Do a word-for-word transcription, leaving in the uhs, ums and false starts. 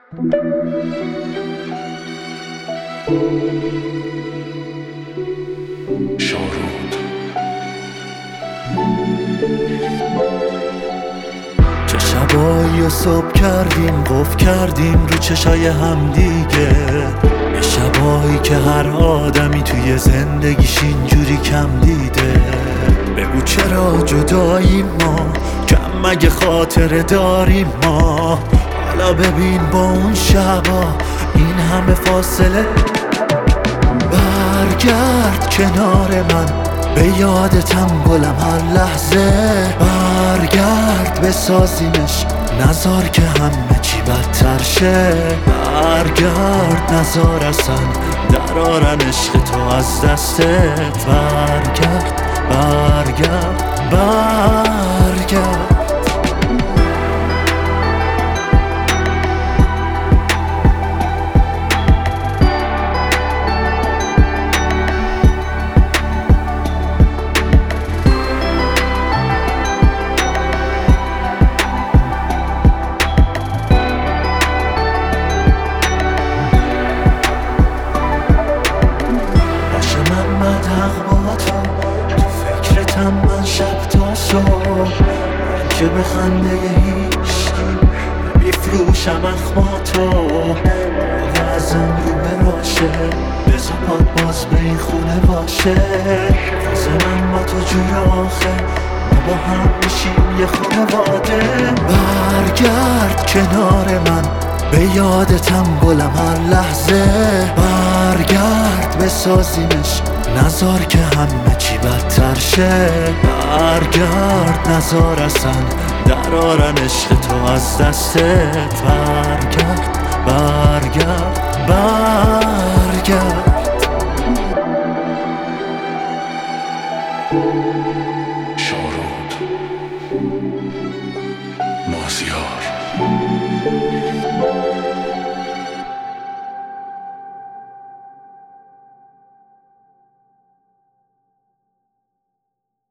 شارود چه شبایی و صبح کردیم قفل کردیم رو چشای هم دیگه، یه شبایی که هر آدمی توی زندگیش اینجوری کم دیده. بگو چرا جداییم ما، کم مگه خاطره داریم ما؟ حالا ببین با اون شبا این همه فاصله، برگرد کنار من به یادتم گلم هر لحظه، برگرد بسازیمش نزار که همه چی بدتر شه، برگرد نزار اصلا درارن عشق تو از دستت، برگرد برگرد برگرد. من شب تا صبح که به خنده هیچ بیفروشم اخماتو، وزم رو براشه بزا پاد باز به این خونه باشه، فاز من با تو جور آخه ما با هم میشیم یه خانواده، برگرد کنار من به یادتم گلم هر لحظه، برگرد بسازیمش نزار که همه چی بدتر شه، برگرد نزار اصلا درارن عشق تو از دستت، برگرد برگرد برگرد. شارود مازیار